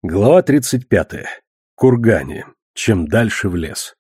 Глава 35. Кургане. Чем дальше в лес.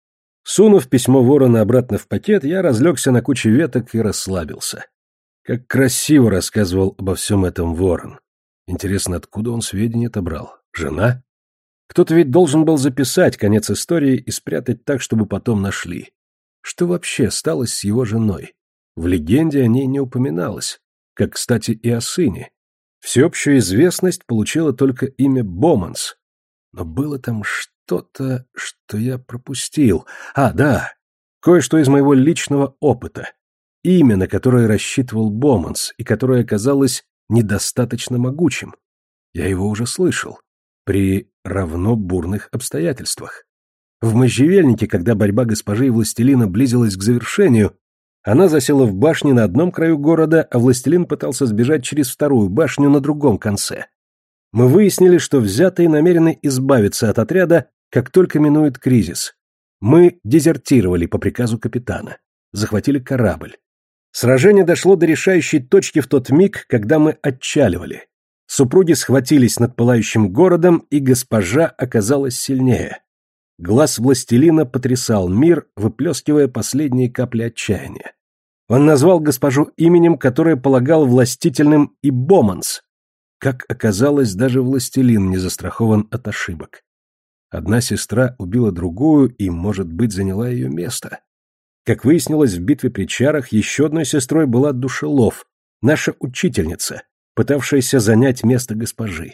Сунув письмо ворона обратно в пакет, я разлегся на куче веток и расслабился. Как красиво рассказывал обо всем этом ворон. Интересно, откуда он сведения отобрал? Жена? Кто-то ведь должен был записать конец истории и спрятать так, чтобы потом нашли. Что вообще стало с его женой? В легенде о ней не упоминалось. Как, кстати, и о сыне. Всеобщую известность получило только имя Боманс. Но было там что-то, что я пропустил. Да, кое-что из моего личного опыта. Имя, на которое рассчитывал Боманс, и которое оказалось недостаточно могучим. Я его уже слышал. При равно бурных обстоятельствах. В можжевельнике, когда борьба госпожи и властелина близилась к завершению, она засела в башне на одном краю города, а властелин пытался сбежать через вторую башню на другом конце. Мы выяснили, что взятые намерены избавиться от отряда, как только минует кризис. Мы дезертировали по приказу капитана. Захватили корабль. Сражение дошло до решающей точки в тот миг, когда мы отчаливали. Супруги схватились над пылающим городом, и госпожа оказалась сильнее. Глаз властелина потрясал мир, выплескивая последние капли отчаяния. Он назвал госпожу именем, которое полагал властительным, и Боманс. Как оказалось, даже властелин не застрахован от ошибок. Одна сестра убила другую и, может быть, заняла ее место. Как выяснилось, в битве при Чарах еще одной сестрой была Душелов, наша учительница, пытавшаяся занять место госпожи.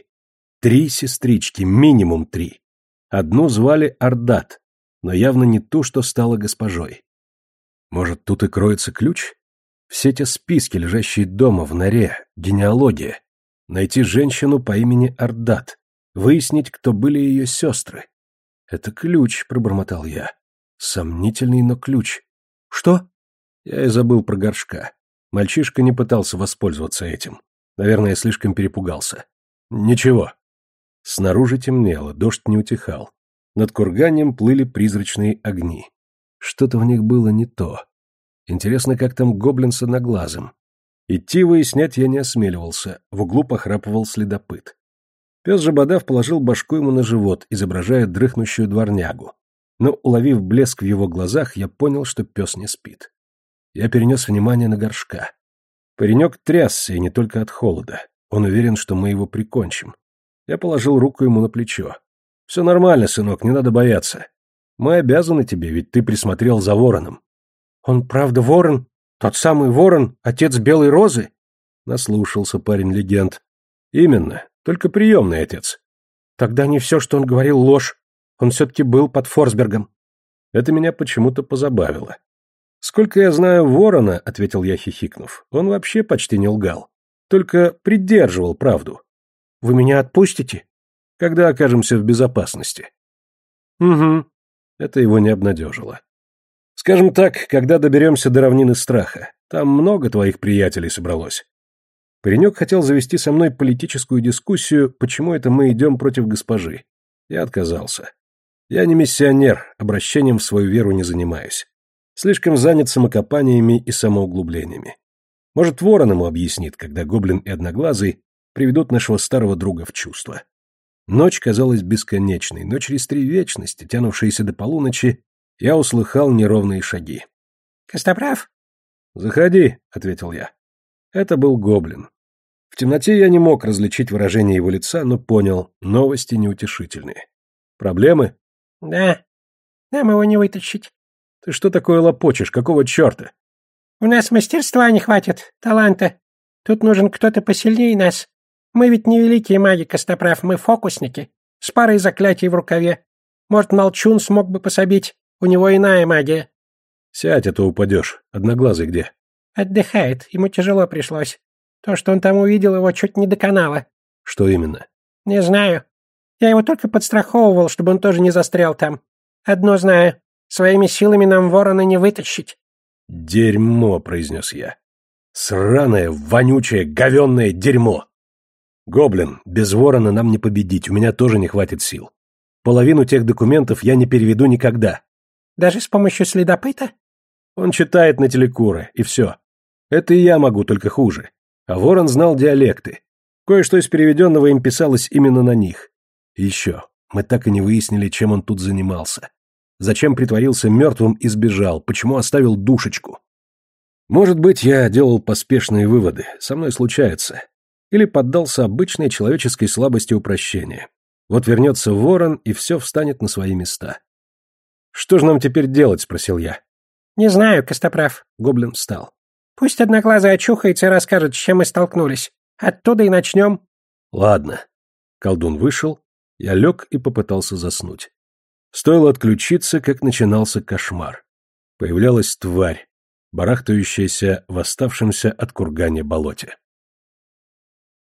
3 сестрички, минимум 3. Одну звали Ардат, но явно не ту, что стала госпожой. Может, тут и кроется ключ? Все те списки, лежащие дома в норе, генеалогия. Найти женщину по имени Ардат, выяснить, кто были ее сестры. Это ключ, пробормотал я. Сомнительный, но ключ. Что? Я и забыл про горшка. Мальчишка не пытался воспользоваться этим. Наверное, я слишком перепугался. Ничего. Снаружи темнело, дождь не утихал. Над курганем плыли призрачные огни. Что-то в них было не то. Интересно, как там гоблин с одноглазым. Идти выяснять я не осмеливался, в углу похрапывал следопыт. Пес Жабодав положил башку ему на живот, изображая дрыхнущую дворнягу. Но, уловив блеск в его глазах, я понял, что пес не спит. Я перенес внимание на горшка. Паренек трясся, и не только от холода. Он уверен, что мы его прикончим. Я положил руку ему на плечо. «Все нормально, сынок, не надо бояться. Мы обязаны тебе, ведь ты присмотрел за вороном». «Он правда ворон? Тот самый ворон, отец Белой Розы?» Наслушался парень легенд. «Именно, только приемный отец». «Тогда не все, что он говорил, ложь. Он все-таки был под Форсбергом». Это меня почему-то позабавило. «Сколько я знаю ворона», — ответил я, хихикнув, — «он вообще почти не лгал. Только придерживал правду». «Вы меня отпустите?» «Когда окажемся в безопасности». «Угу». Это его не обнадежило. «Скажем так, когда доберемся до равнины страха. Там много твоих приятелей собралось». Паренек хотел завести со мной политическую дискуссию, почему это мы идем против госпожи. Я отказался. Я не миссионер, обращением в свою веру не занимаюсь. Слишком занят самокопаниями и самоуглублениями. Может, ворон ему объяснит, когда гоблин и одноглазый приведут нашего старого друга в чувство. Ночь казалась бесконечной, но через 3 вечности, тянувшиеся до полуночи, я услыхал неровные шаги. «Костоправ?» «Заходи», — ответил я. Это был гоблин. В темноте я не мог различить выражение его лица, но понял, новости неутешительные. «Проблемы?» «Да. Нам его не вытащить». «Ты что такое лопочешь? Какого черта?» «У нас мастерства не хватит, таланта. Тут нужен кто-то посильнее нас. Мы ведь не великие маги, Костоправ, мы фокусники, с парой заклятий в рукаве. Может, Молчун смог бы пособить, у него иная магия». «Сядь, а то упадешь. Одноглазый где?» «Отдыхает, ему тяжело пришлось. То, что он там увидел, его чуть не доконало». «Что именно?» «Не знаю. Я его только подстраховывал, чтобы он тоже не застрял там. Одно знаю, своими силами нам ворона не вытащить». «Дерьмо», — произнес я. «Сраное, вонючее, говенное дерьмо!» «Гоблин, без ворона нам не победить, у меня тоже не хватит сил. Половину тех документов я не переведу никогда». «Даже с помощью следопыта?» «Он читает на телекуры, и все. Это и я могу, только хуже. А ворон знал диалекты. Кое-что из переведенного им писалось именно на них. И еще, мы так и не выяснили, чем он тут занимался. Зачем притворился мертвым и сбежал, почему оставил душечку. Может быть, я делал поспешные выводы, со мной случается. Или поддался обычной человеческой слабости упрощения. Вот вернется ворон, и все встанет на свои места. «Что же нам теперь делать?» — спросил я. «Не знаю, Костоправ». Гоблин встал. «Пусть Одноглазый очухается и расскажет, с чем мы столкнулись. Оттуда и начнем». «Ладно». Колдун вышел, я лег и попытался заснуть. Стоило отключиться, как начинался кошмар. Появлялась тварь, барахтающаяся в оставшемся от кургане болоте.